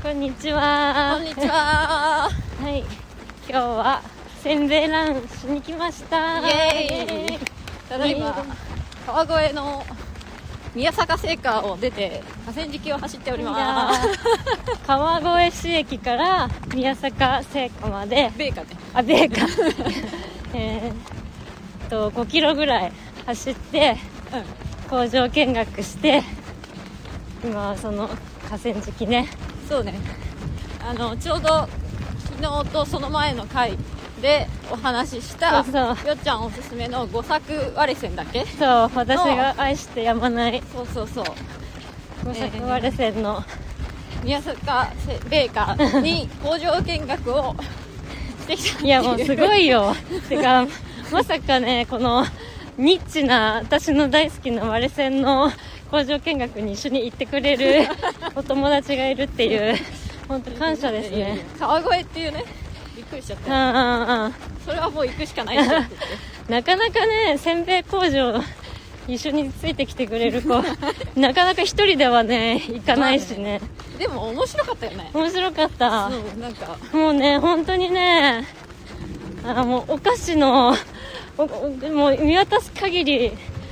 こんにちは。 こんにちは。 はい、今日はせんべいランしに来ました。 イエーイ。ただいま川越の宮坂製菓を出て河川敷を走っております。 川越市駅から宮坂製菓までベーカね。 ベーカ5キロぐらい走って、工場見学して、今はその河川敷ね。 そうね、ちょうど昨日とその前の回でお話ししたよっちゃんおすすめの五作割れ線だっけ。 そう、私が愛してやまないそう五作割れ線の宮坂ベーカーに工場見学をしてきた。 いやもうすごいよてかまさかね、このニッチな私の大好きな割れ線の工場見学に一緒に行ってくれるお友達がいるっていう本当感謝ですね。 川越っていうね、びっくりしちゃった。それはもう行くしかないって言ってなかなかね、せんべい工場一緒についてきてくれる子なかなか一人ではね行かないしね。 でも面白かったよね。 面白かった。 そう、なんかもうね、本当にね、もうお菓子のもう見渡す限り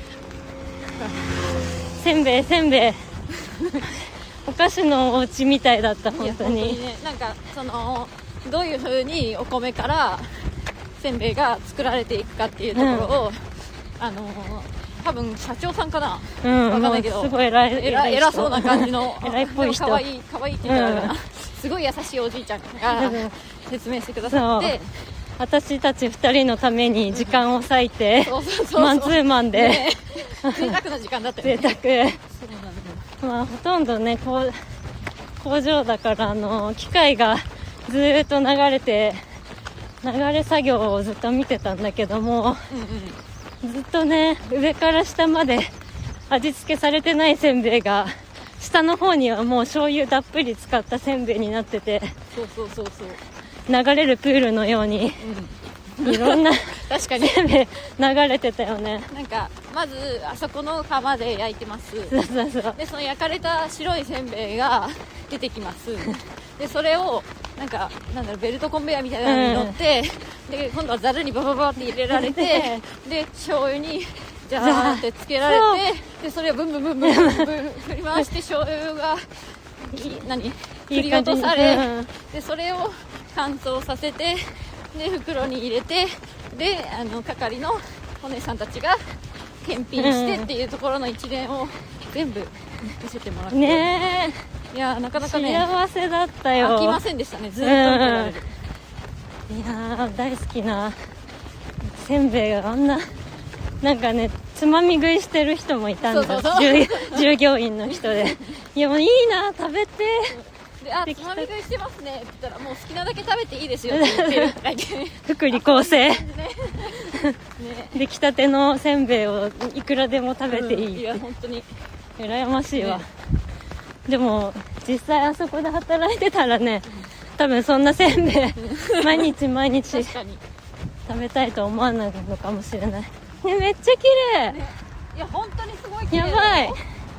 せんべいお菓子のお家みたいだった。本当にね、なんかそのどういう風にお米からせんべいが作られていくかっていうところを、多分社長さんかな、わかんないけど、 すごい偉そうな感じの偉いっぽい人、 可愛いって言ったら、すごい優しいおじいちゃんが説明してくださって、 私たち2人のために時間を割いてマンツーマンで、 ね、贅沢な時間だったよね。 贅沢。ほとんどね工場だから機械がずっと流れ作業をずっと見てたんだけども、ずっとね上から下まで味付けされてないせんべいが、下の方にはもう醤油たっぷり使ったせんべいになってて、 そう流れるプールのように、いろんな確かにせんべい流れてたよね。 なんかまずあそこの窯で焼いてます。 そうでその焼かれた白いせんべいが出てきます。でそれをなんだろう、ベルトコンベヤみたいなのに乗って、で今度はザルにバババって入れられてで醤油にジャーってつけられて、でそれをブンブン振り回して醤油が振り落とされ、でそれを乾燥させて、で袋に入れて、で係のお姉さんたちが検品してっていうところの一連を全部見せてもらってね。 いやなかなかね幸せだったよ。 飽きませんでしたね。ずっと見てられる。 いや大好きなせんべいがあんな、なんかねつまみ食いしてる人もいたんだ。従業員の人でいやもういいな、食べてで、つまみ食いしてますねって言ったら、もう好きなだけ食べていいですよって言ってる福利厚生出来たてのせんべいをいくらでも食べていいって、 いや本当に羨ましいわ、でも実際あそこで働いてたらね、多分そんなせんべい毎日確かに食べたいと思わないのかもしれないね。めっちゃ綺麗、 いや本当にすごい綺麗。 やばい。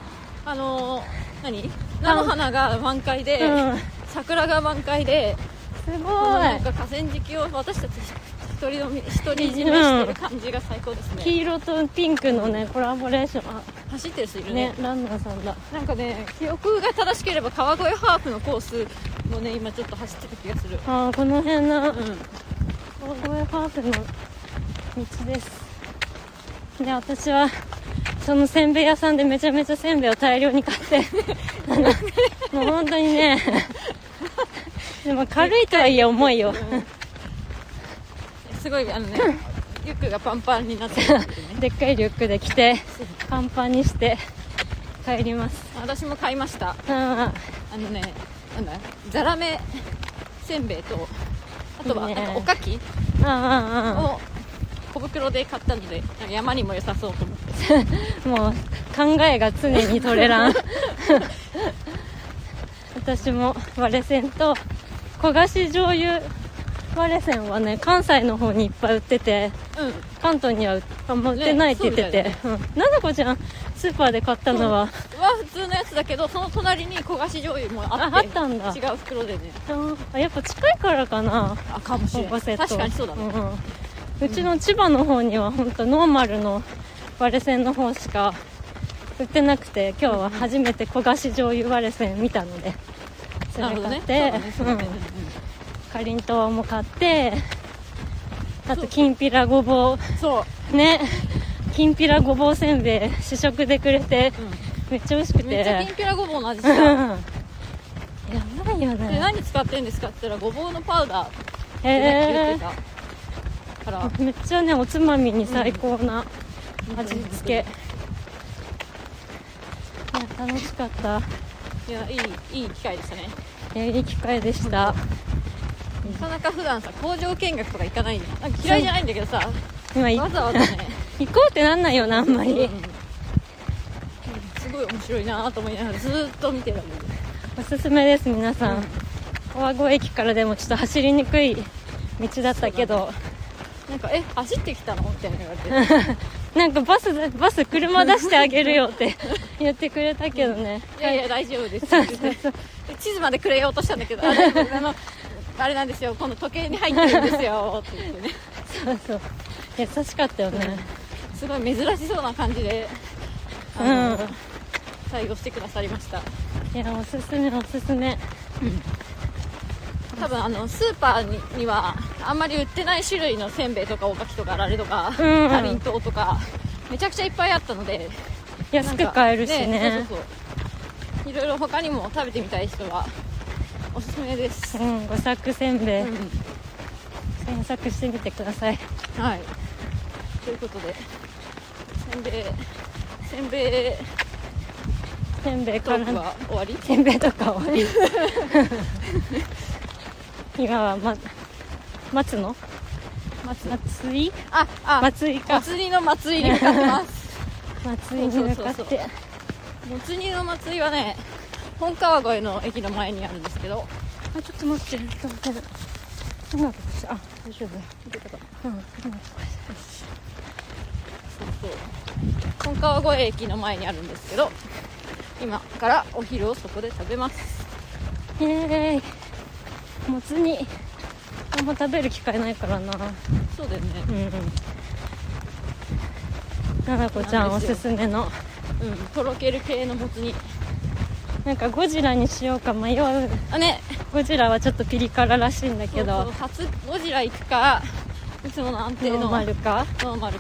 菜の花が満開で、桜が満開で、 すごい。 なんか河川敷を私たち独り占めしてる感じが最高ですね。 黄色とピンクのねコラボレーション。 走ってる人いるね。 ランナーさんだ。 なんかね、記憶が正しければ川越ハーフのコースもね今ちょっと走ってる気がする。 この辺の、川越ハーフの道です。で私はそのせんべい屋さんでめちゃめちゃせんべいを大量に買ってもう本当にねでも軽いとはいえ重いよ、 すごいリュックがパンパンになってる、ね、 でっかいリュックで来てパンパンにして帰ります。 私も買いました。ザラメせんべいと、あとはなんかおかきを小袋で買ったので、山にも良さそうと思ってもう考えが常にトレラン私も割れ線と焦がし醤油割れ線はね関西の方にいっぱい売ってて、関東にはあんま売ってないって言ってて、ななこちゃんスーパーで買ったのは普通のやつだけど、その隣に焦がし醤油もあって、 あったんだ。 違う袋でね。 やっぱ近いからかな。 かもしれない。確かにそうだね。 うちの千葉の方には本当ノーマルの割れ線の方しか売ってなくて、今日は初めて焦がし醤油割れ線見たので、それ買って、かりんとうも買って、あときんぴらごぼうね、きんぴらごぼうせんべい試食でくれて、めっちゃ美味しくて、 めっちゃきんぴらごぼうの味した。 やばいよね。 で何使ってんですかって言ったら、ごぼうのパウダー言ってたから、 めっちゃね、おつまみに最高な味付け。いや、楽しかった。 いや、いい機会でしたね。 いい機会でした。 なかなか普段さ、工場見学とか行かないの。なんか嫌いじゃないんだけどさ、わざわざね行こうってなんないよな、あんまり。 すごい面白いなと思いながらずーっと見てるわけで。 おすすめです、皆さん。川越駅からでもちょっと走りにくい道だったけど、 なんか走ってきたのみたいな言われてなんかバス車出してあげるよって言ってくれたけどね。 いや大丈夫ですそう地図までくれようとしたんだけど、あれなんですよ、この時計に入ってるんですよって言ってね。 そう優しかったよね。 すごい珍しそうな感じで対応してくださりました。 いや、おすすめ。 多分スーパーにはあんまり売ってない種類のせんべいとかおかきとかあられとかかりんとうとかめちゃくちゃいっぱいあったので、 安く買えるしね。 そういろいろ他にも食べてみたい人はおすすめです。 五作せんべい、検索してみてください。 はい、ということでせんべいトークは終わり。 せんべいとか終わり。今は松井か。 祭りの祭りに向かってます。 祭りに向かって。 もつ煮の祭りはね、本川越の駅の前にあるんですけど。 ちょっと待って。大丈夫。 本川越駅の前にあるんですけど、今からお昼をそこで食べます。 イエーイ。もつ煮あんま食べる機会ないからな。 そうだよね。 ななこちゃんおすすめのとろける系のもつ煮。 なんかゴジラにしようか迷う。ゴジラはちょっとピリ辛らしいんだけど、 初ゴジラ行くか、いつもの安定のノーマルか。 ノーマ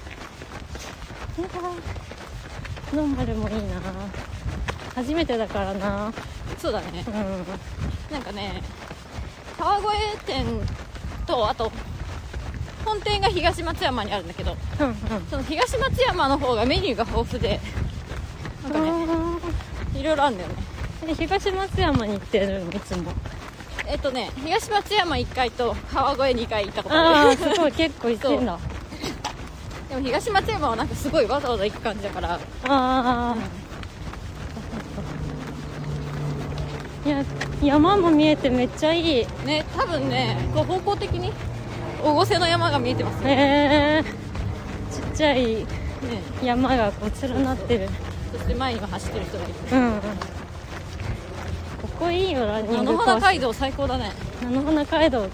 ルもいいな。初めてだからな。 そうだね。なんかね、川越店とあと本店が東松山にあるんだけど、その東松山の方がメニューが豊富で、なんかね、いろいろあるんだよね。 東松山に行ってるのいつも。 東松山1回と川越2回行ったことある。 すごい、結構行ってんだ。 でも東松山はなんかすごいわざわざ行く感じだから。 いや、山も見えてめっちゃいいね。多分ね、こう方向的に越瀬の山が見えてますね。 ちっちゃい山がこう連なってる。 そして前には走ってる人がいる。 ここいいよ、ランニングコース。 菜の花街道最高だね。 菜の花街道、こ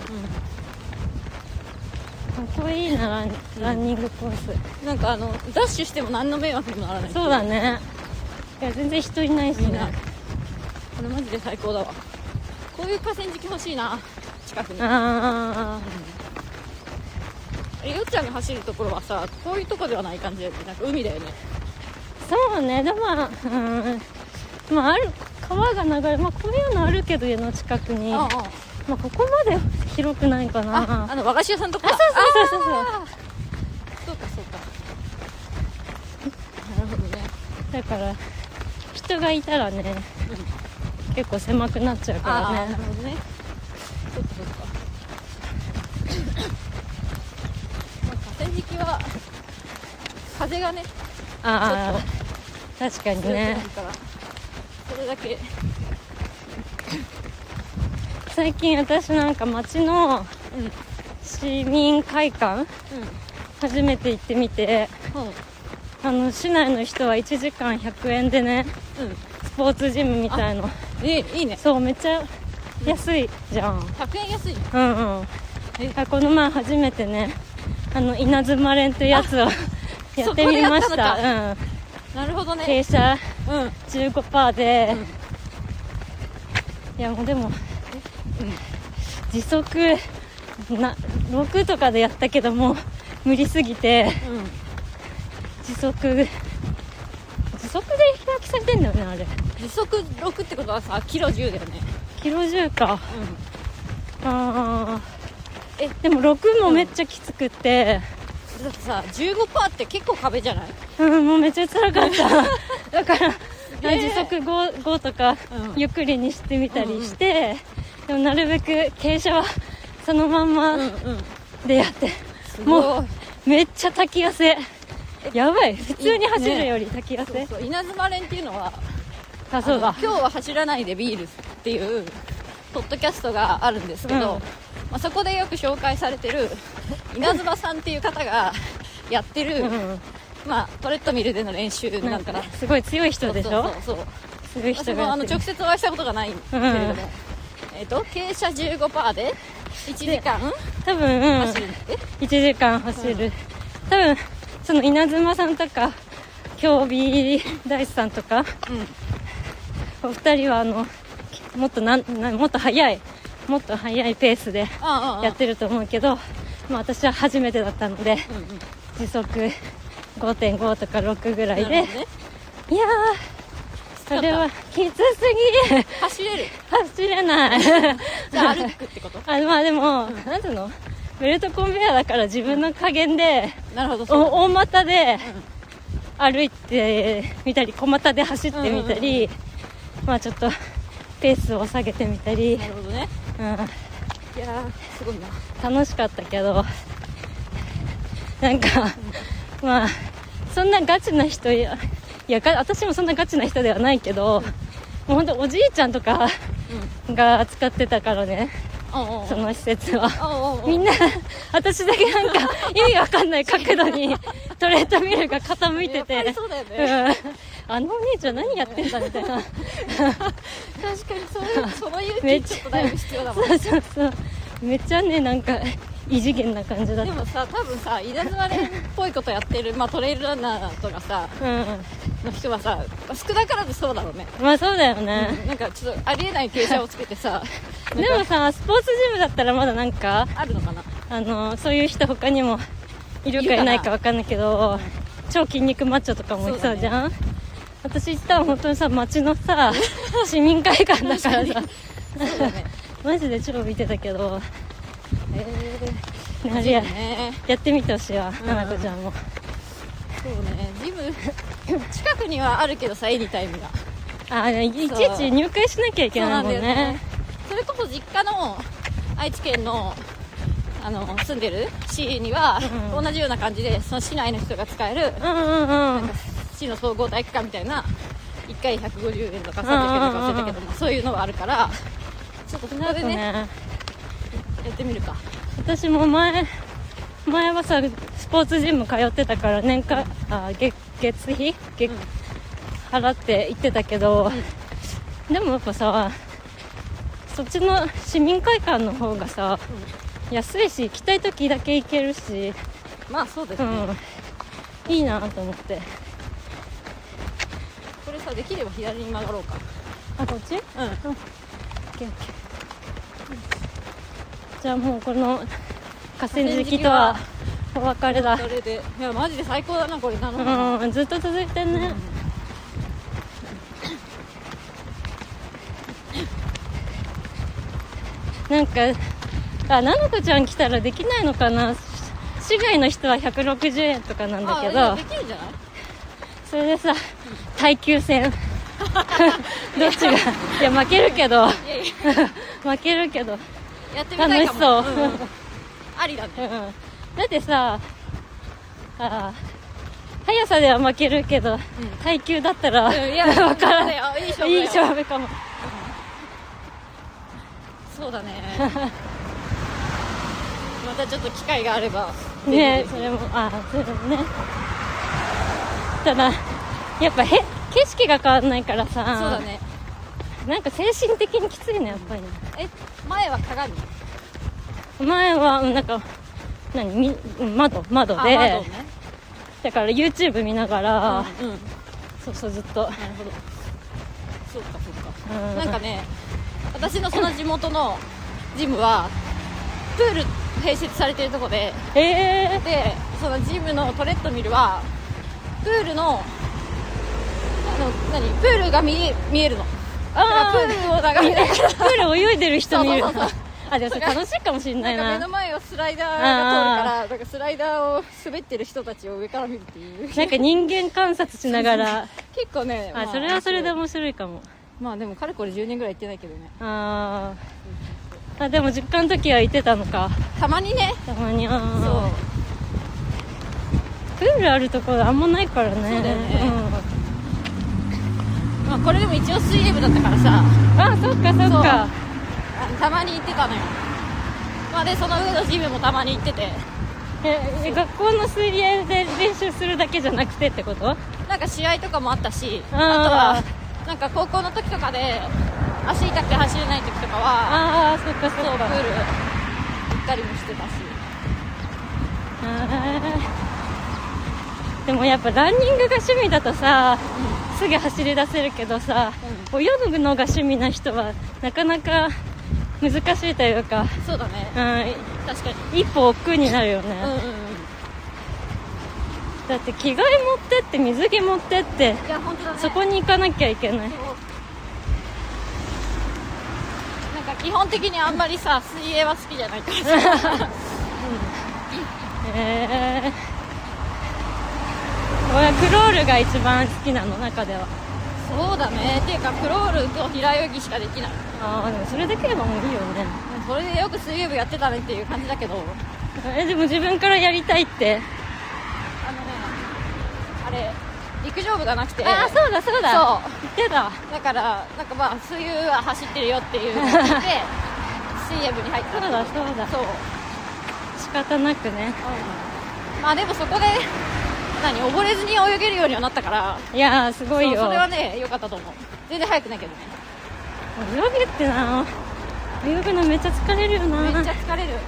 こいいな、ランニングコース。 なんかダッシュしても何の迷惑にもならない。 そうだね。いや、全然人いないしね。 これマジで最高だわ。こういう河川敷欲しいな、近くに。よっちゃんが走るところはさ、こういうとこではない感じで、なんか海だよね。 そうね。でもある川が流れ、こういうのあるけど、家の近くにここまで広くないかな。 和菓子屋さんとか。 そうそうか。なるほどね。 だから人がいたらね、結構狭くなっちゃうからね。 なるほどね。そうか。河川敷は風がね、 確かにね。 それだけ。 最近私なんか街の市民会館、初めて行ってみて、 市内の人は1時間100円でね、スポーツジムみたいの。 いいね。 そう、めっちゃ安いじゃん。 100円安い。 この前初めてね、稲妻連ってやつをやってみました。 なるほどね。 傾斜 15% で、いやもうでも、時速6とかでやったけども無理すぎて、時速で表記されてんだよね、あれ。 時速6ってことはさ、キロ10だよね。 キロ10か。でも6もめっちゃきつくて、 だってさ 15% って結構壁じゃない？ もうめっちゃ辛かっただから時速 5とかゆっくりにしてみたりして、でもなるべく傾斜はそのまんまでやって、もうめっちゃ滝汗。やばい、普通に走るより滝汗。 そうそう、稲妻連っていうのは、 そうだ、 今日は走らないでビールっていうポッドキャストがあるんですけど、そこでよく紹介されてる稲妻さんっていう方がやってる、トレッドミルでの練習なんかな。 すごい強い人でしょ。 そう強い人がやってる。 直接お会いしたことがないんだけれども、傾斜 15% で1時間多分、 走るんだって。 1時間走る、多分その稲妻さんとか京美大師さんとか、お二人はもっと速いペースでやってると思うけど、私は初めてだったので、時速 5.5 とか6ぐらいで、いやそれはきつすぎ。 走れないじゃあ歩くってこと？ でも、なんていうの、ベルトコンベヤーだから自分の加減で、 なるほど、 大股で歩いてみたり、小股で走ってみたり、ちょっとペースを下げてみたり。 なるほどね。いやー、すごいな。 楽しかったけど、なんか、そんなガチな人、私もそんなガチな人ではないけど、もうほんとおじいちゃんとかが使ってたからね、その施設は。みんな、私だけなんか意味わかんない角度にトレッドミルが傾いてて、 やっぱりそうだよね。 お兄ちゃん何やってんだみたいな。 確かにその勇気ちょっとだいぶ必要だもん。 そうめっちゃね、なんか異次元な感じだった。 でもさ、多分さ、稲妻連っぽいことやってる、トレイルランナーとかさ、の人はさ、少なからずそうだろうね。 そうだよね、 なんかちょっとありえない傾斜をつけてさでもさ、スポーツジムだったらまだなんかあるのかな。 そういう人他にもいるかいないか分かんないけど、超筋肉マッチョとかもいそうじゃん。私行ったら本当にさ、街のさ市民会館だからさマジで超見てたけど、やってみてほしいわ、ななこちゃんも。 そうね、ジム近くにはあるけどさ、エニタイムがいちいち入会しなきゃいけないもんね。 それこそ実家の愛知県の住んでる市には、同じような感じで、その市内の人が使える、なんか市の総合体育館みたいな、1回150円とか300円とか忘れたけども、そういうのがあるから、ちょっとそこでね、やってみるか。 私も前はさ、スポーツジム通ってたから月費払って行ってたけど、でもやっぱさ、そっちの市民会館の方がさ、安いし、行きたい時だけ行けるし、 そうですね、 いいなと思って。 これさ、できれば左に曲がろうか。 こっち？じゃあもうこの河川敷とはお別れだ。 それで、いやマジで最高だなこれ。 ずっと続いてんね。なんかななこちゃん来たらできないのかな。市外の人は160円とかなんだけど、 できるんじゃない？ それでさ、耐久戦どっちが、いや負けるけど負けるけどやってみたいかも。 楽しそう、 ありだね。 だってさ、速さでは負けるけど、耐久だったら、分からない。いい勝負かも。 そうだね。またちょっと機会があればね、それもそうだね。 ったらやっぱ景色が変わらないからさ、 そうだね。 なんか精神的にきついねやっぱりね。 前は鏡。 前はなんか窓で、 窓ね。 だから YouTube 見ながら、そうずっと。 なるほど。そうかそうか。 うん、 なんかね、私のその地元のジムはプール併設されてるとこで、でそのジムのトレッドミルはプールのプールが見えるの。だからプールを眺めながらプール泳いでる人見る。 そうあ、でもそれ楽しいかもしれないな。 なんか目の前をスライダーが通るから、なんかスライダーを滑ってる人たちを上から見るっていう。 なんか人間観察しながら。 結構ね、 それはそれで面白いかも。 まあでもかれこれ10年ぐらい行ってないけどね。 でも実家の時は行ってたのか。 たまにね。 たまに。 そう。 プールあるところあんまないからね。 そうだよね。まあこれでも一応水泳部だったからさ。 そっかそっか。 たまに行ってたのよ。まあでその上のジムもたまに行ってて。 学校の水泳で練習するだけじゃなくてってこと？ なんか試合とかもあったし、あとはなんか高校の時とかで足痛くて走れない時とかは、 そっかそっか。 プール行ったりもしてたし。 でもやっぱランニングが趣味だとさ、すぐ走り出せるけどさ、泳ぐのが趣味な人はなかなか難しいというか。 そうだね。確かに一歩億劫になるよね。だって着替え持ってって水着持ってって、 いや本当だね、 そこに行かなきゃいけない。 なんか基本的にあんまりさ、水泳は好きじゃないからさ。 俺はクロールが一番好きなの、中では。 そうだね。っていうかクロールと平泳ぎしかできない。 でもそれだけでもいいよね。 それでよく水泳部やってたねっていう感じだけど。 でも自分からやりたいって。 あれ陸上部がなくて。 そうだそうだ。 そう言ってた。 だからなんかまあ水泳は走ってるよっていうのを聞いて水泳部に入った。 そうだ。 そう仕方なくね。 まあでもそこで溺れずに泳げるようにはなったから。 いやーすごいよ。 それはね良かったと思う。全然速くないけどね。 泳げってな、泳ぐのめっちゃ疲れるよな。 めっちゃ疲れる。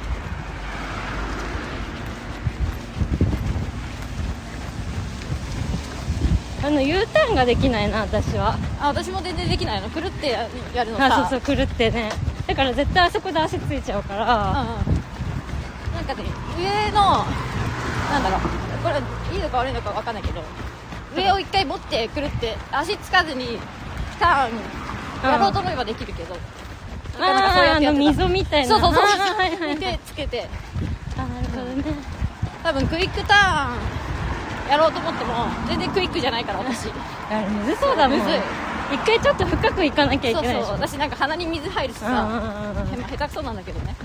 U ターンができないな、私は。 私も全然できないの。くるってやるのさ。 そうくるってね。だから絶対あそこで足ついちゃうから、 なんかね、上のこれいいのか悪いのか分かんないけど、上を一回持ってくるって足つかずにターンやろうと思えばできるけど、 溝みたいな。 そう手つけて。 なるほどね。 多分クイックターンやろうと思っても全然クイックじゃないから私。 むずそうだもん。 むずい。 一回ちょっと深くいかなきゃいけないでしょ。 そう私なんか鼻に水入るしさ、下手くそなんだけどね。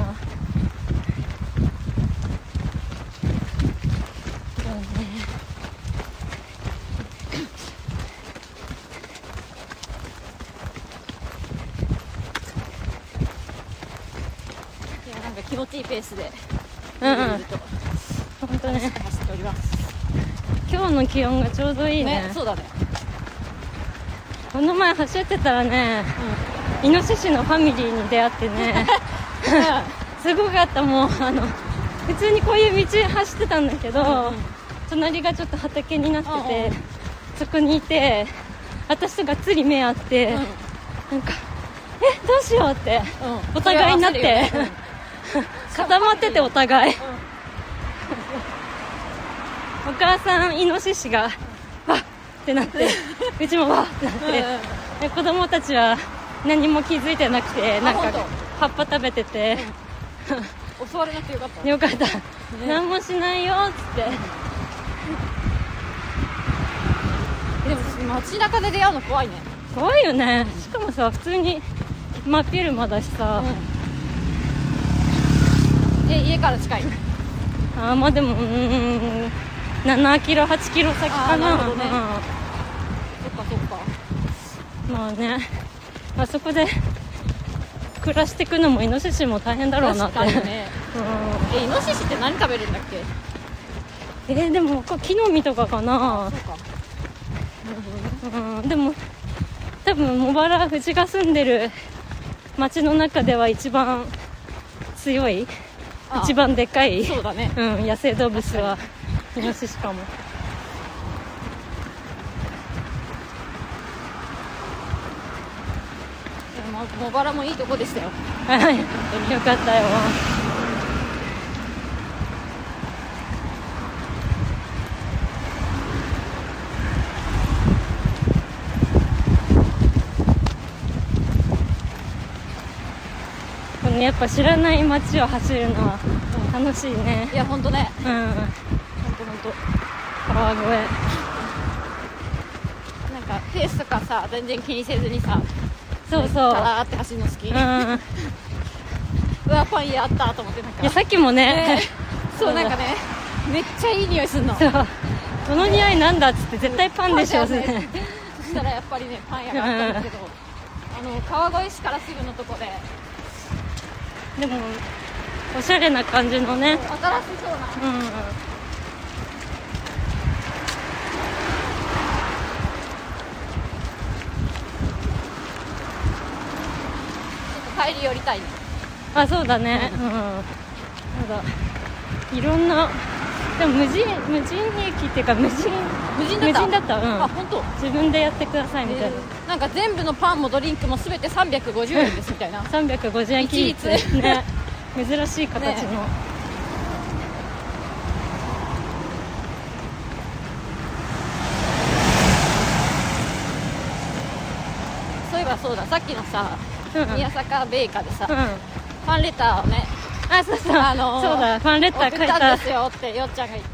気持ちいいペースで本当ね、 走っております。 今日の気温がちょうどいいね。 そうだね。 この前走ってたらね、イノシシのファミリーに出会ってねすごかった。もう普通にこういう道走ってたんだけど、隣がちょっと畑になってて、そこにいて私とがっつり目合って、なんかどうしようって、お互いになって、固まっててお互い、お母さんイノシシがわっってなってうちもわっってなって、で子供たちは何も気づいてなくて、なんか葉っぱ食べてて、 襲われなくてよかった。 よかった、何もしないよっつって。 でも街中で出会うの怖いね。 怖いよね。しかもさ、普通に真っ昼間だしさ、 家から近い。 まあでも7キロ8キロ先かな。 なるほどね。そっか。 まあね、そこで暮らしていくのもイノシシも大変だろうなって。 確かにね。イノシシって何食べるんだっけ？ でも木の実とかかな。 そうか。なるほどね。 でも多分茂原、うちが住んでる町の中では一番強い、一番でかい、 そうだね。 野生動物はイノシシかも。 茂原もいいとこでしたよ。 はい、よかったよ。このやっぱ知らない街を走るのは楽しいね。 いやほんとね。 ほんと川越なんかペースとかさ全然気にせずにさ、 そうそう、 タラーって走るの好き。うわパン屋あったと思って、なんかいやさっきもね、 そうなんかねめっちゃいい匂いすんの。 そう、この匂いなんだっつって絶対パンでしょそしたらやっぱりねパン屋があったんだけど、川越市からすぐのとこで、 でもおしゃれな感じのね、 新しそうな、帰り寄りたいね。 あ、そうだね。そうだ。いろんな、でも無人駅っていうか無人だった。 あ、本当。 自分でやってくださいみたいな。 なんか全部のパンもドリンクもすべて350円ですみたいな。 350円均一ね。珍しい形の。 そういえばそうだ、さっきのさ、宮坂ベーカーでさ、ファンレターをね、 そうそうだ、ファンレター書いた。 送ったんですよってよっちゃんが言って、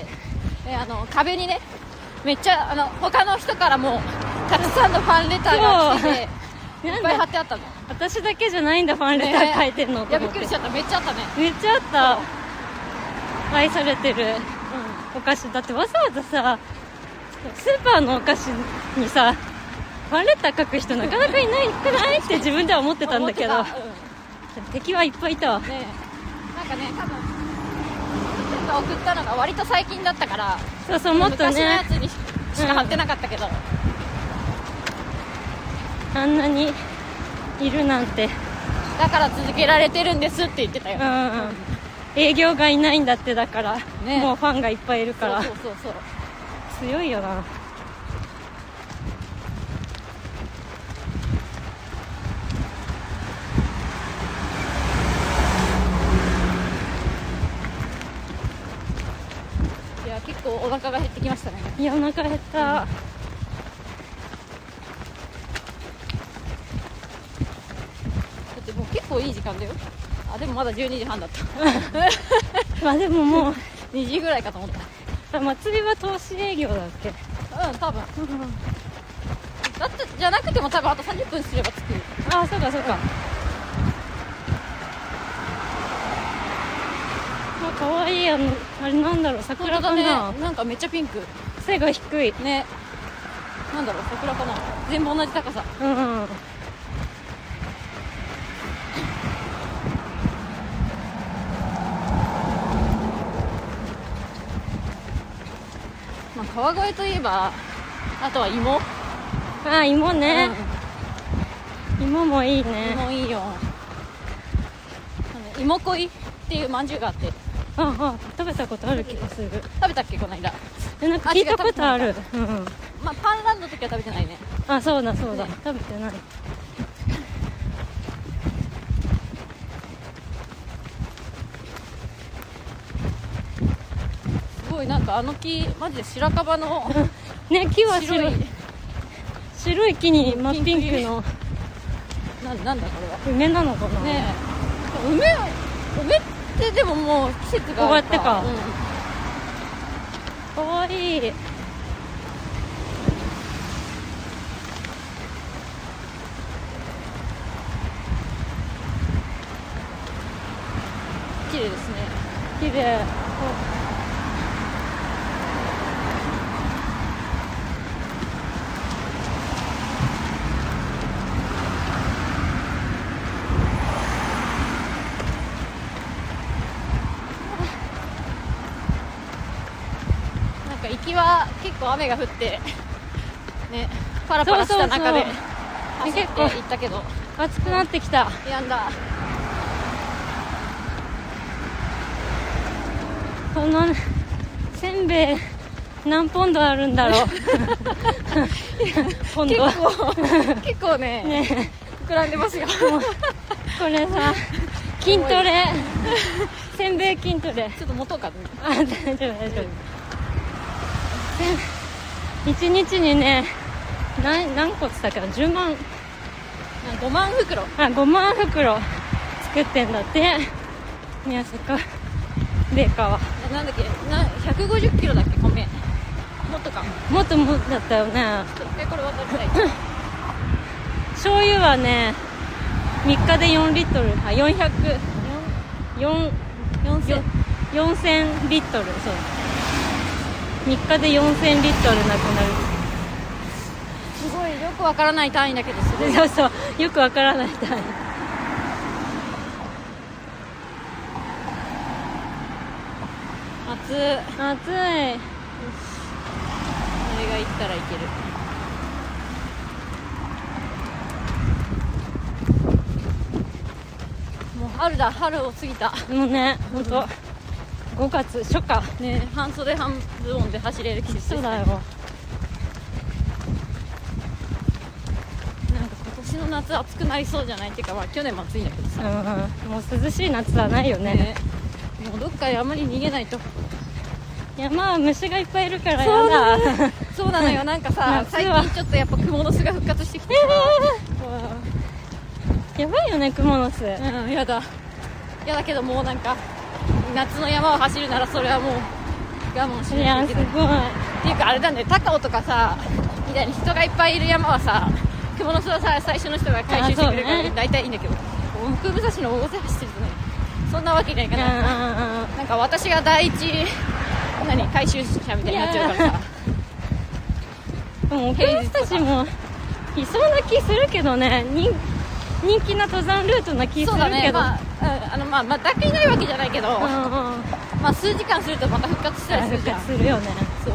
壁にね、めっちゃ他の人からもたくさんのファンレターが来てて、いっぱい貼ってあったの。 私だけじゃないんだ、ファンレター書いてんの。 いやびっくりしちゃった、めっちゃあったね。 めっちゃあった。愛されてるお菓子だって、わざわざさスーパーのお菓子にさファンレター書く人なかなかいないくないって自分では思ってたんだけど、敵はいっぱいいたわ。 ね、なんかね、多分送ったのが割と最近だったから、 そうもっとね、 昔のやつにしか貼ってなかったけど、 あんなにいるなんて。 だから続けられてるんですって言ってたよ。 営業がいないんだって、だから、 ね、 もうファンがいっぱいいるから。 そう強いよな。 いや結構お腹が減ってきましたね。 いやお腹減った、だってもう結構いい時間だよ。あ、でもまだ12時半だったまあでももう 2時ぐらいかと思った。 祭りは投資営業だっけ。 多分だってじゃなくても多分あと30分すれば着く。 あ、そうか。かわいい。あれなんだろう、桜かな、 ね、なんかめっちゃピンク、 背が低いね。なんだろう、桜かな、全部同じ高さ。まあ、川越といえばあとは芋。 芋ね、芋もいいね。 芋いいよ。芋恋っていうまんじゅうがあって、 食べたことある気がする。 食べたっけこの間。 なんか聞いたことある。 まあパンランドの時は食べてないね。 そうだ、ね、食べてない。 すごい、なんかあの木マジで白樺のね、木は白い木に真っピンクのなんだこれは。 梅なのかな。 ねえ、梅ってでももう季節が終わってか。かわいい。 綺麗ですね。 綺麗。 結構雨が降ってね、パラパラした中で走って行ったけど、 暑くなってきた。 やんだ。 このせんべい何ポンドあるんだろう。ポンド結構ね膨らんでますよ。 これさ、筋トレせんべい筋トレ。 ちょっと持とうか。 あ、大丈夫大丈夫。1日にね、何個つったかな、10万、 5万袋。 5万袋作ってんだって、宮坂ベーカーは。 なんだっけ、150キロだっけ、米。もっとか。 もっともだったよね。 これ渡りたい。 醤油はね、3日で4リットル、4000リットル、そう。3日で4000リットルなくなる。 すごいよくわからない単位だけど、すごい。 そうそう、よくわからない単位。 暑い。 暑い。 これが行ったらいける。もう春だ、春を過ぎた。 もうね、ほんと5月初夏ね、半袖半ズボンで走れる季節です。 そうだよ。 なんか今年の夏暑くなりそうじゃないっていうか、まあ去年も暑いんだけどさ、 もう涼しい夏はないよね。 もうどっか山に逃げないと。 山は虫がいっぱいいるからやだ。 そうなのよ。なんかさ、最近ちょっとやっぱクモの巣が復活してきてさ、 やばいよね、クモの巣。 やだけど、もうなんか夏の山を走るならそれはもう我慢しいや、 ないといけない。 すごい。 っていうかあれだね、高尾とかさみたいに人がいっぱいいる山はさ、クモの巣はさ、最初の人が回収してくれるから大体いいんだけど、奥武蔵の大勢走ってるとね、そんなわけにはいかない。なんか私が第一回収者みたいになっちゃうからさ。 でも奥武蔵もいそうな気するけどね、人気な登山ルートな気するけど。そうだね、 まあだけいないわけじゃないけど、まあ数時間するとまた復活したりするじゃん。 するよね。 そう。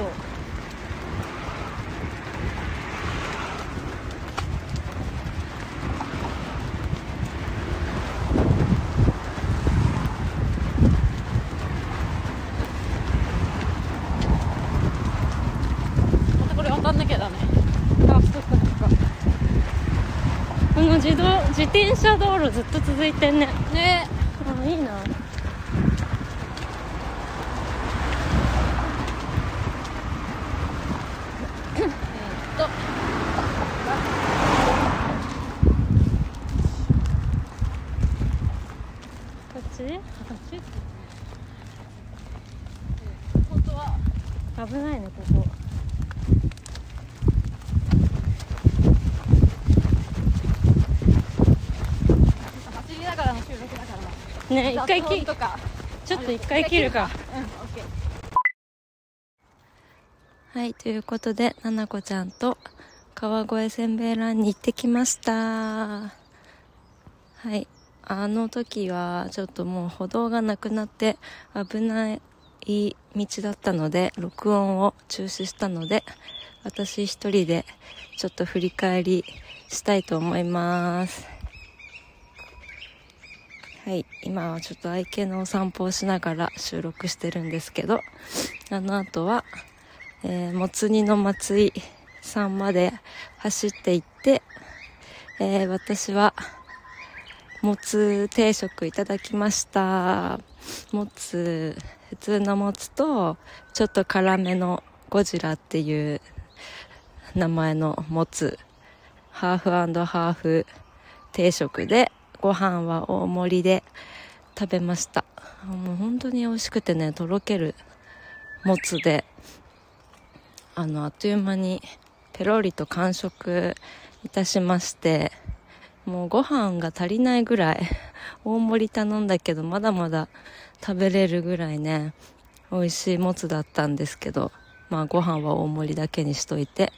またこれ渡んなきゃだね。 あ、そっかそっか。この自転車道路ずっと続いてんね。 ね。 あ、いいな。こっち？ 本当は危ないね、ここ。 走りながらの収録だからね、一回ちょっと一回切るか。 オッケー。 はい、ということで、ななこちゃんと川越せんべいランに行ってきました。はい、あの時はちょっともう歩道がなくなって危ない道だったので、録音を中止したので、私一人でちょっと振り返りしたいと思います。はい、今はちょっと愛犬のお散歩をしながら収録してるんですけど、あの後はもつ煮の松井さんまで走って行って、私はもつ定食いただきました。もつ、普通のもつとちょっと辛めのゴジラっていう名前のもつ、ハーフ&ハーフ定食で、ご飯は大盛りで食べました。もう本当に美味しくてね、とろけるもつで、あっという間にペロリと完食いたしまして、もうご飯が足りないぐらい大盛り頼んだけど、まだまだ食べれるぐらいね、美味しいもつだったんですけど、まあご飯は大盛りだけにしといて、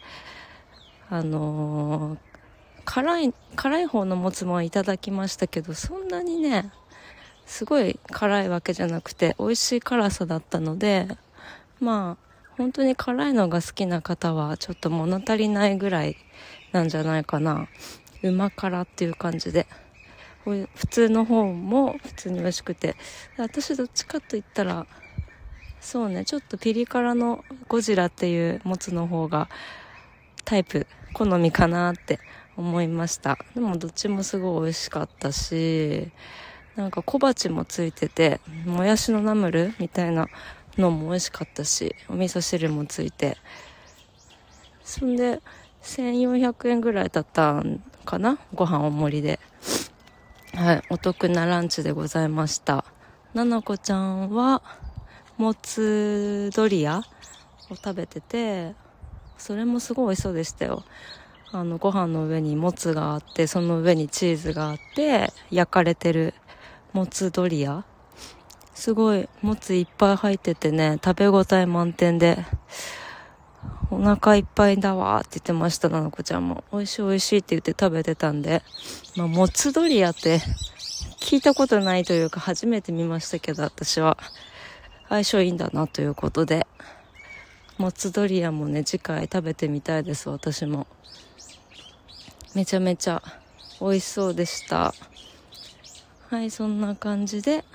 辛い方のもつもいただきましたけど、そんなにねすごい辛いわけじゃなくて美味しい辛さだったので、まあ本当に辛いのが好きな方はちょっと物足りないぐらいなんじゃないかな。うま辛っていう感じで、普通の方も普通に美味しくて、私どっちかと言ったらそうね、ちょっとピリ辛のゴジラっていうもつの方がタイプ好みかなって思いました。でもどっちもすごい美味しかったし、なんか小鉢もついてて、もやしのナムルみたいなのも美味しかったし、お味噌汁もついて、そんで1400円ぐらいだったんかな、ご飯お盛りで。はい、お得なランチでございました。ななこちゃんはもつドリアを食べてて、それもすごい美味しそうでしたよ。ご飯の上にもつがあって、その上にチーズがあって焼かれてるもつドリア、すごいもついっぱい入っててね、食べ応え満点でお腹いっぱいだわって言ってました。ななこちゃんも美味しい美味しいって言って食べてたんで、もつドリアって聞いたことないというか初めて見ましたけど、私は相性いいんだなということで、もつドリアもね次回食べてみたいです。私もめちゃめちゃ美味しそうでした。はい、そんな感じで、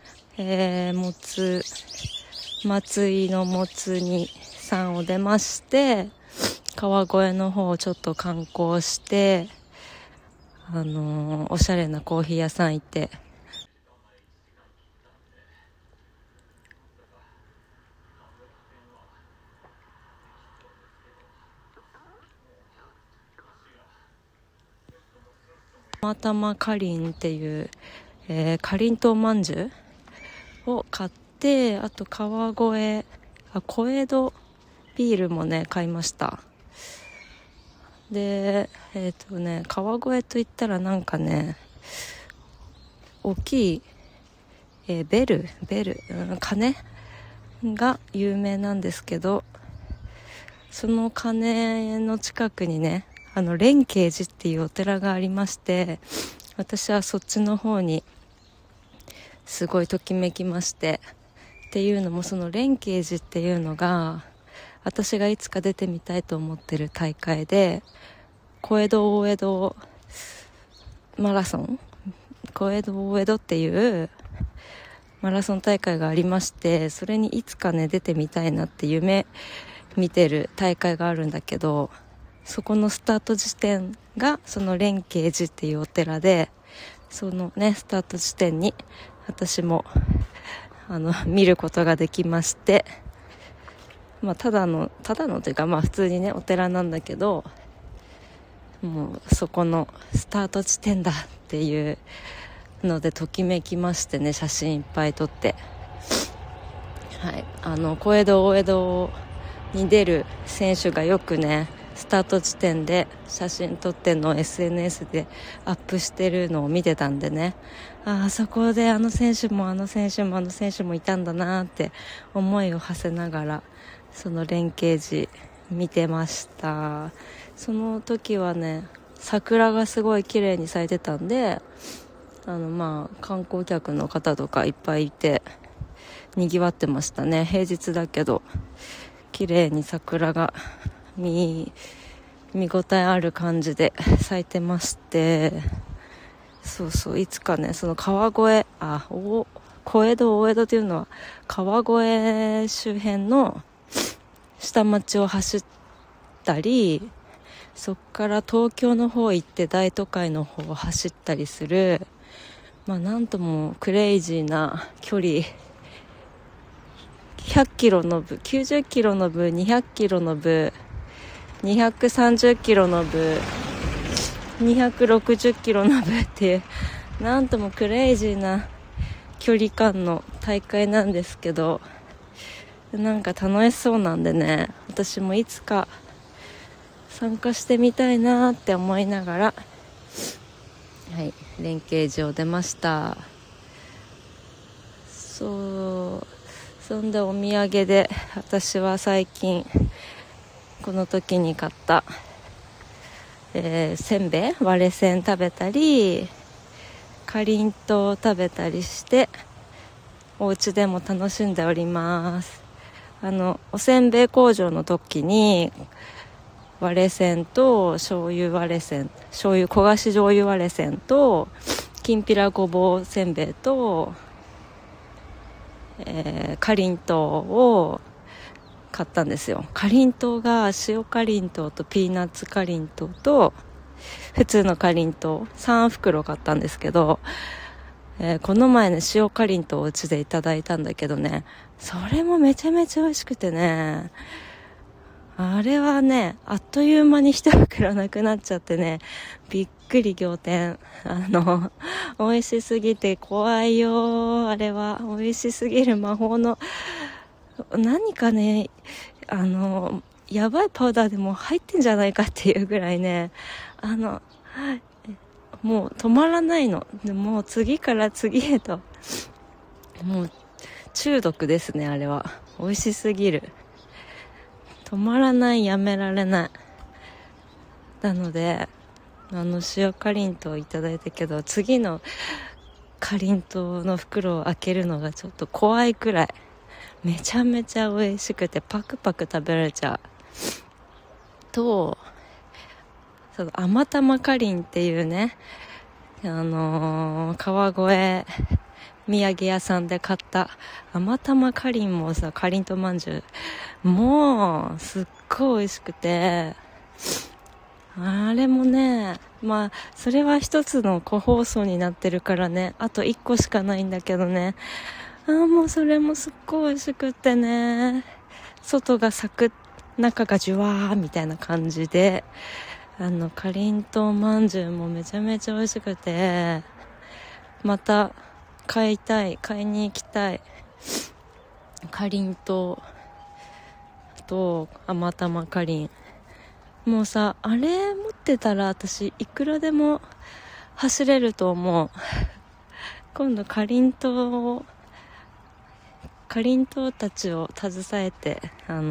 松井のもつ煮さんを出まして、川越の方をちょっと観光して、おしゃれなコーヒー屋さん行って、たまたまかりんっていう、かりんとうまんじゅうを買って、あと川越小江戸ビールもね買いました。で川越といったらなんかね、大きい、ベル、鐘が有名なんですけど、その鐘の近くにね、蓮馨寺っていうお寺がありまして、私はそっちの方にすごいときめきまして、っていうのもその蓮馨寺っていうのが私がいつか出てみたいと思ってる大会で、小江戸大江戸マラソン、小江戸大江戸っていうマラソン大会がありまして、それにいつかね出てみたいなって夢見てる大会があるんだけど、そこのスタート地点がその蓮馨寺っていうお寺で、そのねスタート地点に私も見ることができまして、ただのというか普通にねお寺なんだけど、もうそこのスタート地点だっていうのでときめきましてね、写真いっぱい撮って、はい、小江戸大江戸に出る選手がよくねスタート地点で写真撮ってんのを SNS でアップしてるのを見てたんでね、あそこであの選手もいたんだなって思いを馳せながら、その蓮馨寺見てました。その時はね桜がすごい綺麗に咲いてたんで、観光客の方とかいっぱいいて賑わってましたね。平日だけど綺麗に桜が見応えある感じで咲いてまして、そうそう、いつかねその川越小江戸大江戸というのは川越周辺の下町を走ったり、そっから東京の方行って大都会の方を走ったりする、なんともクレイジーな距離、100キロの部、90キロの部、200キロの部、230キロの部、260キロの部っていう、なんともクレイジーな距離感の大会なんですけど、なんか楽しそうなんでね、私もいつか参加してみたいなって思いながら、はい、蓮馨寺を出ました。そんでお土産で私は最近この時に買った、せんべい割れせん食べたり、かりんとう食べたりして、お家でも楽しんでおります。 おせんべい工場の時に割れせんと醤油割れせん、醤油焦がし醤油割れせんときんぴらごぼうせんべいと、かりんとうを買ったんですよ。かりんとうが塩かりんとうとピーナッツかりんとうと普通のかりんとう3袋買ったんですけど、この前ね塩かりんとうをうちでいただいたんだけどね、それもめちゃめちゃ美味しくてね、あれはねあっという間に一袋なくなっちゃってね、びっくり仰天。美味しすぎて怖いよ。あれは美味しすぎる魔法の何かね、やばいパウダーでも入ってんじゃないかっていうぐらいね、もう止まらないので、もう次から次へともう中毒ですね。あれは美味しすぎる、止まらない、やめられない。なので塩かりんとういただいたけど、次のかりんとうの袋を開けるのがちょっと怖いくらいめちゃめちゃ美味しくてパクパク食べられちゃうと、その甘玉かりんっていうね、川越土産屋さんで買った甘玉かりんもさ、かりんとうまんじゅうもうすっごい美味しくて、あれもね、まあそれは一つの個包装になってるからね、あと1個しかないんだけどね、もうそれもすっごい美味しくってね、外がサクッ中がジュワーみたいな感じで、かりんとうまんじゅうもめちゃめちゃ美味しくて、また買いに行きたい。かりんとうと甘玉かりん、もうさ、あれ持ってたら私いくらでも走れると思う。今度かりんとうたちを携えて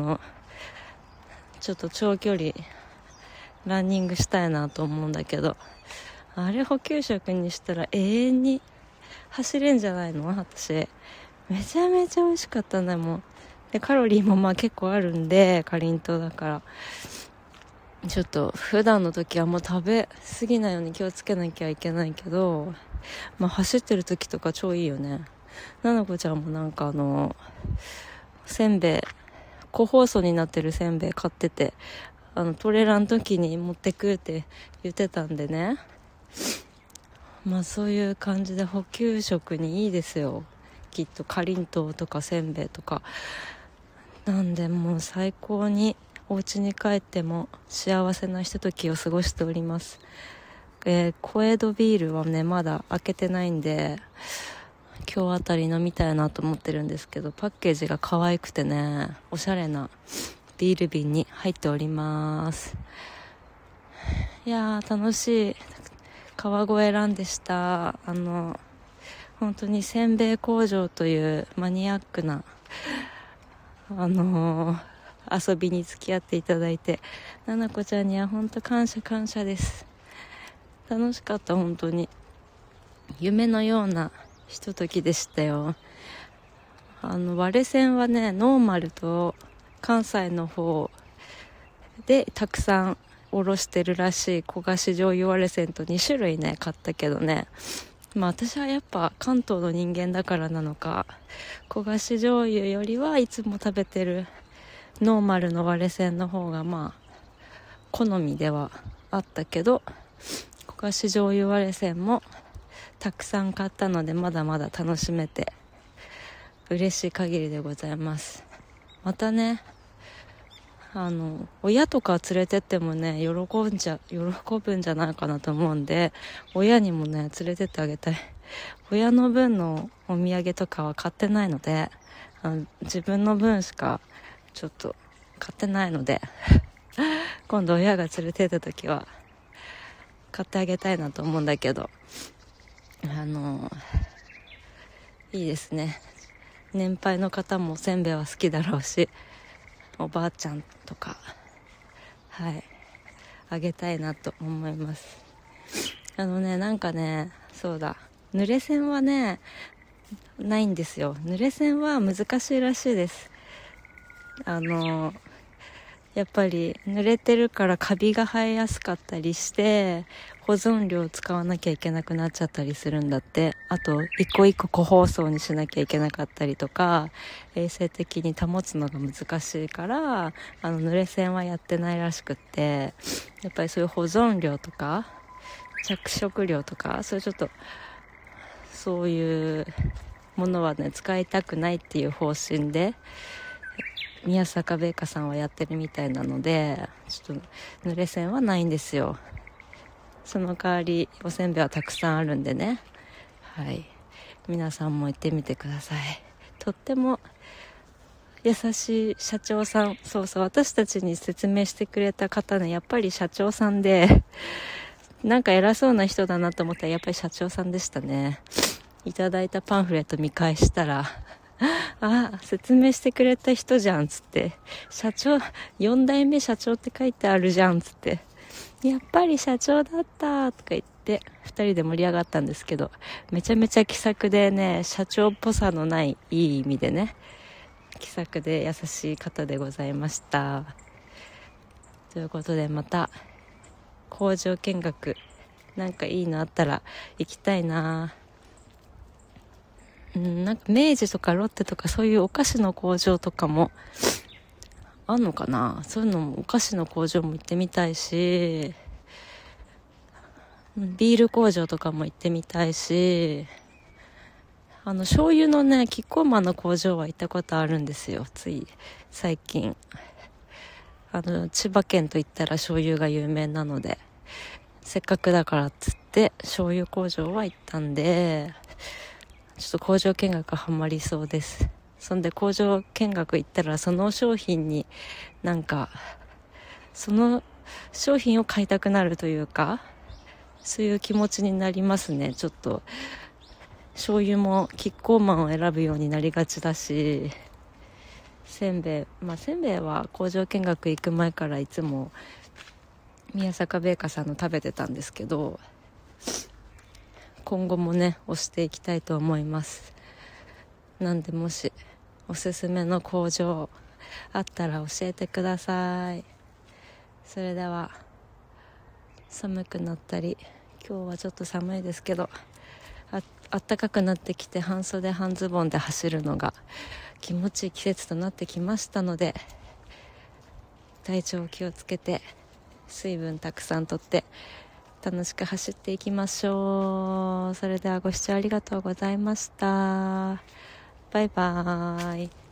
ちょっと長距離ランニングしたいなと思うんだけど、あれ補給食にしたら永遠に走れんじゃないの。私めちゃめちゃ美味しかったんだもん。でカロリーもまあ結構あるんで、かりんとうだからちょっと普段の時はもう食べ過ぎないように気をつけなきゃいけないけど、まあ走ってる時とか超いいよね。ななこちゃんもなんかせんべい個包装になってるせんべい買ってて、トレーラーの時に持ってくって言ってたんでね、まあそういう感じで補給食にいいですよ、きっと。かりんとうとかせんべいとかなんで、もう最高にお家に帰っても幸せなひとときを過ごしております。小江戸ビールはねまだ開けてないんで、今日あたり飲みたいなと思ってるんですけど、パッケージが可愛くてね、おしゃれなビール瓶に入っております。いやー楽しい川越ランでした。本当にせんべい工場というマニアックな遊びに付き合っていただいて、ななこちゃんには本当感謝です。楽しかった。本当に夢のようなひとときでしたよ。割れ線はねノーマルと関西の方でたくさんおろしてるらしい焦がし醤油割れ線と2種類ね買ったけどね、まあ私はやっぱ関東の人間だからなのか、焦がし醤油よりはいつも食べてるノーマルの割れ線の方がまあ好みではあったけど、焦がし醤油割れ線もたくさん買ったのでまだまだ楽しめて嬉しい限りでございます。またね親とか連れてってもね喜ぶんじゃないかなと思うんで、親にもね連れてってあげたい。親の分のお土産とかは買ってないので、自分の分しかちょっと買ってないので今度親が連れてった時は買ってあげたいなと思うんだけど、いいですね。年配の方もせんべいは好きだろうし、おばあちゃんとかあげたいなと思います。なんかね、そうだ、濡れ線はねないんですよ。濡れ線は難しいらしいです。 やっぱり濡れてるからカビが生えやすかったりして保存料を使わなきゃいけなくなっちゃったりするんだって。あと一個一個個包装にしなきゃいけなかったりとか、衛生的に保つのが難しいから濡れ線はやってないらしくって、やっぱりそういう保存料とか着色料とかそういうものはね使いたくないっていう方針で宮坂ベーカさんはやってるみたいなので、ちょっと濡れ線はないんですよ。その代わりおせんべいはたくさんあるんでね、はい、皆さんも行ってみてください。とっても優しい社長さん、そうそう、私たちに説明してくれた方ね、やっぱり社長さんでなんか偉そうな人だなと思ったらやっぱり社長さんでしたね。いただいたパンフレット見返したら説明してくれた人じゃんつって、社長4代目社長って書いてあるじゃんつって、やっぱり社長だったとか言って2人で盛り上がったんですけど、めちゃめちゃ気さくでね、社長っぽさのないいい意味でね、気さくで優しい方でございました。ということで、また工場見学なんかいいのあったら行きたいな。なんか明治とかロッテとかそういうお菓子の工場とかもあんのかな。そういうのも、お菓子の工場も行ってみたいし、ビール工場とかも行ってみたいし、醤油のねキッコーマンの工場は行ったことあるんですよ、つい最近。千葉県といったら醤油が有名なので、せっかくだからっつって醤油工場は行ったんで、ちょっと工場見学ハマりそうです。そんで工場見学行ったらその商品になんかその商品を買いたくなるというか、そういう気持ちになりますね。ちょっと醤油もキッコーマンを選ぶようになりがちだし、せんべいは工場見学行く前からいつも宮坂ベーカさんの食べてたんですけど、今後もね推していきたいと思います。なんでもしおすすめの工場あったら教えてください。それでは、寒くなったり今日はちょっと寒いですけど、あったかくなってきて半袖半ズボンで走るのが気持ちいい季節となってきましたので、体調気をつけて水分たくさんとって楽しく走っていきましょう。それではご視聴ありがとうございました。バイバーイ。